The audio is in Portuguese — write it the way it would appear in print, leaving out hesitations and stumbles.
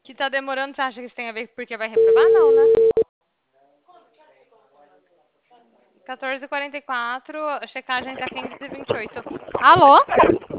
Que tá demorando, você acha que isso tem a ver porque vai reprovar? Não, né? 14h44, a checagem tá 15h28. Alô?